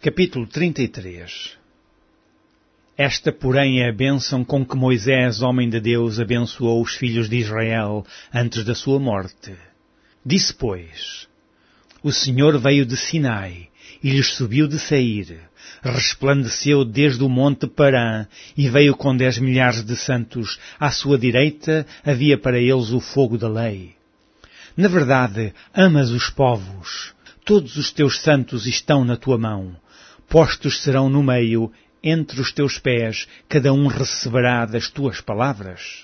Capítulo 33. Esta, porém, é a bênção com que Moisés, homem de Deus, abençoou os filhos de Israel antes da sua morte. Disse, pois: O Senhor veio de Sinai e lhes subiu de Seir, resplandeceu desde o monte Parã e veio com 10 milhares de santos. À sua direita havia para eles o fogo da lei. Na verdade, amas os povos. Todos os teus santos estão na tua mão. Postos serão no meio, entre os teus pés, cada um receberá das tuas palavras.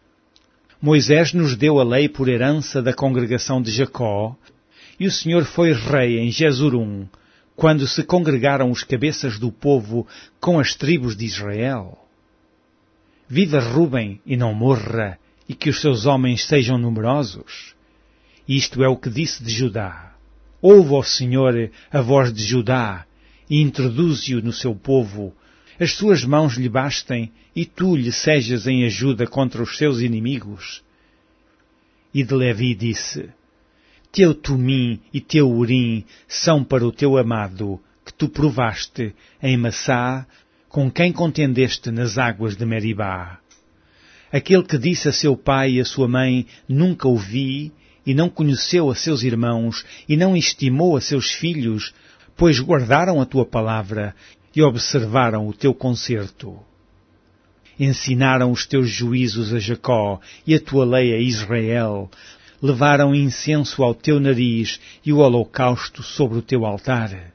Moisés nos deu a lei por herança da congregação de Jacó, e o Senhor foi rei em Jesurum, quando se congregaram os cabeças do povo com as tribos de Israel. Viva Rúben e não morra, e que os seus homens sejam numerosos. Isto é o que disse de Judá. Ouve, ó Senhor, a voz de Judá, e introduze-o no seu povo. As suas mãos lhe bastem, e tu lhe sejas em ajuda contra os seus inimigos. E de Levi disse: Teu Tumim e teu Urim são para o teu amado, que tu provaste em Massá, com quem contendeste nas águas de Meribá. Aquele que disse a seu pai e a sua mãe: Nunca o vi, e não conheceu a seus irmãos, e não estimou a seus filhos, pois guardaram a tua palavra e observaram o teu concerto. Ensinaram os teus juízos a Jacó e a tua lei a Israel. Levaram incenso ao teu nariz e o holocausto sobre o teu altar.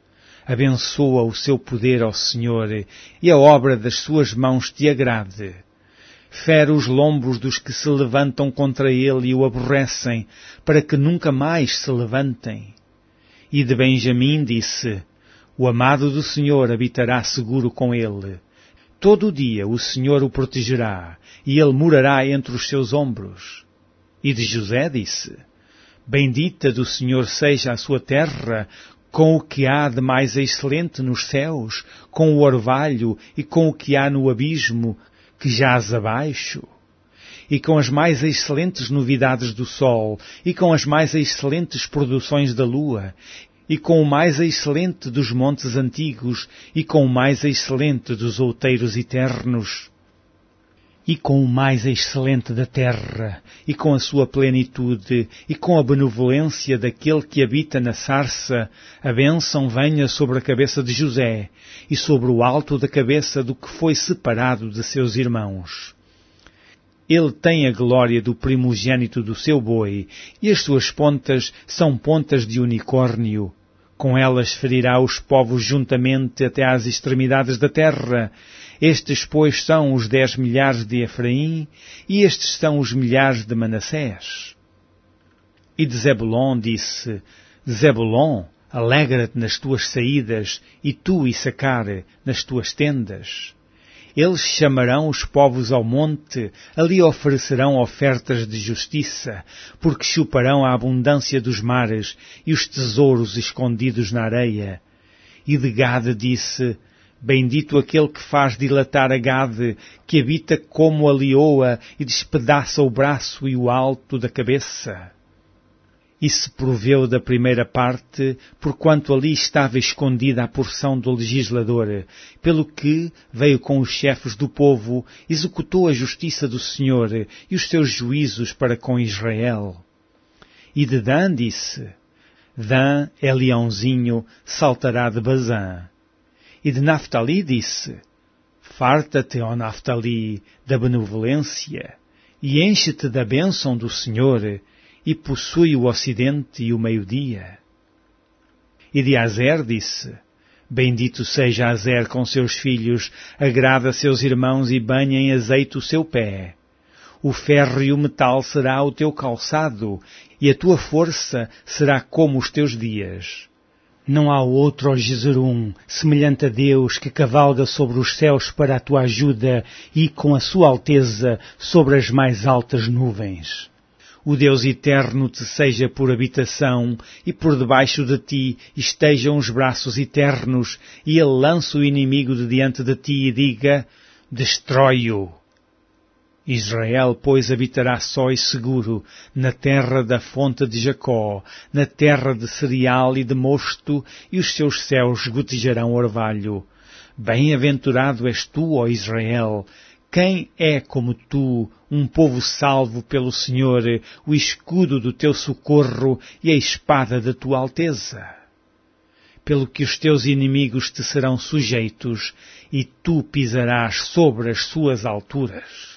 Abençoa o seu poder, ó Senhor, e a obra das suas mãos te agrade. Fere os lombos dos que se levantam contra ele e o aborrecem, para que nunca mais se levantem. E de Benjamim disse: O amado do Senhor habitará seguro com ele. Todo o dia o Senhor o protegerá, e ele morará entre os seus ombros. E de José disse: Bendita do Senhor seja a sua terra, com o que há de mais excelente nos céus, com o orvalho e com o que há no abismo, que jaz abaixo, e com as mais excelentes novidades do sol, e com as mais excelentes produções da lua, e com o mais excelente dos montes antigos, e com o mais excelente dos outeiros eternos, e com o mais excelente da terra, e com a sua plenitude, e com a benevolência daquele que habita na sarça, a bênção venha sobre a cabeça de José, e sobre o alto da cabeça do que foi separado de seus irmãos. Ele tem a glória do primogênito do seu boi, e as suas pontas são pontas de unicórnio. Com elas ferirá os povos juntamente até às extremidades da terra. Estes, pois, são os 10 milhares de Efraim, e estes são os milhares de Manassés. E de Zebulon disse: Zebulon, alegra-te nas tuas saídas, e tu, Issacar, nas tuas tendas. Eles chamarão os povos ao monte, ali oferecerão ofertas de justiça, porque chuparão a abundância dos mares e os tesouros escondidos na areia. E de Gade disse: Bendito aquele que faz dilatar a Gade, que habita como a leoa e despedaça o braço e o alto da cabeça. E se proveu da primeira parte, porquanto ali estava escondida a porção do legislador, pelo que veio com os chefes do povo, executou a justiça do Senhor e os seus juízos para com Israel. E de Dan disse: Dan é leãozinho, saltará de Bazã. E de Naftali disse: Farta-te, ó Naftali, da benevolência, e enche-te da bênção do Senhor, e possui o ocidente e o meio-dia. E de Azer disse: Bendito seja Azer com seus filhos, agrada seus irmãos e banha em azeite o seu pé. O ferro e o metal será o teu calçado, e a tua força será como os teus dias. Não há outro, ó Jesurum, semelhante a Deus, que cavalga sobre os céus para a tua ajuda e com a sua alteza sobre as mais altas nuvens. O Deus eterno te seja por habitação, e por debaixo de ti estejam os braços eternos, e ele lança o inimigo de diante de ti e diga: Destrói-o. Israel, pois, habitará só e seguro na terra da fonte de Jacó, na terra de cereal e de mosto, e os seus céus gotejarão orvalho. Bem-aventurado és tu, ó Israel! Quem é como tu, um povo salvo pelo Senhor, o escudo do teu socorro e a espada da tua alteza? Pelo que os teus inimigos te serão sujeitos, e tu pisarás sobre as suas alturas.